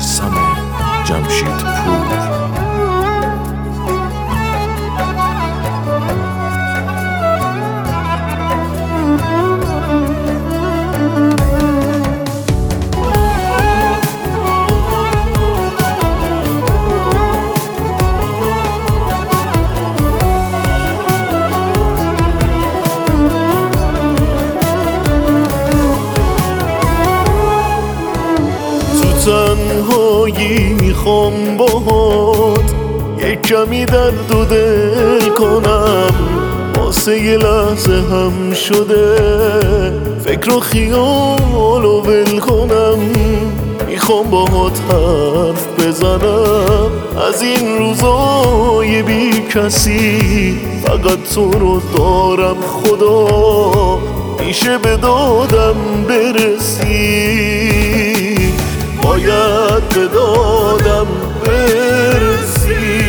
میثم جمشیدپور. تنهایی میخوام باهات یک کمی درد و دل کنم، واسه یه لحظه هم شده فکر و خیال و ول کنم. میخوام باهات حرف بزنم از این روزای بی کسی، فقط تو رو دارم خدا میشه به دادم برسی، باید به دادم برسی.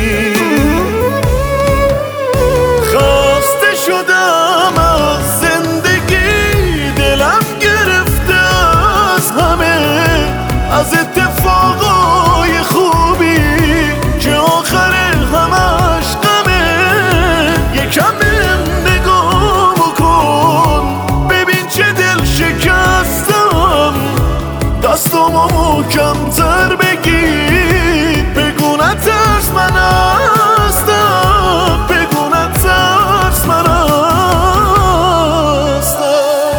خسته شدم از زندگی، دلم گرفته از همه، از اتفاقای خوبی که آخر همش غمه. یکم نگاه بکن ببین چه دل شکستم، دستامو محکم‌تر بگیر، بگو نترس من هستم، بگو نترس من هستم.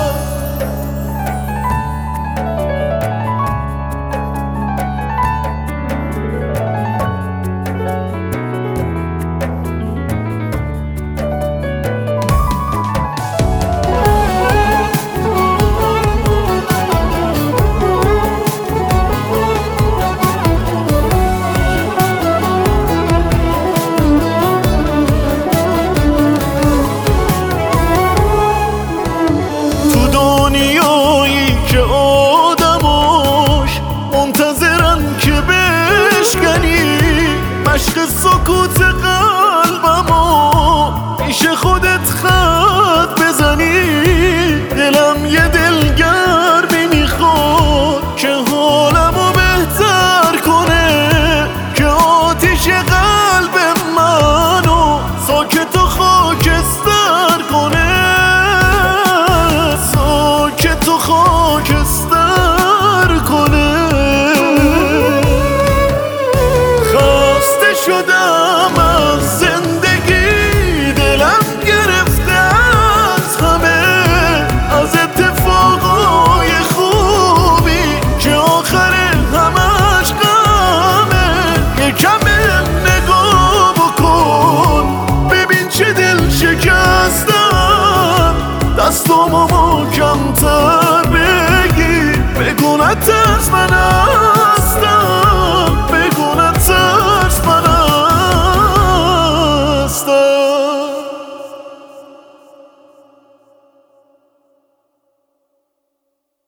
دنیایی که آدماش منتظرن که بشکنی، مشق سکوت قلبمو میشه خودت خط بزنی. دلم یه دلگرمی میخواد که حالمو بهتر کنه، که آتیش قلب منو ساکت و خاکستر کنه، که تو خاکستر کنه.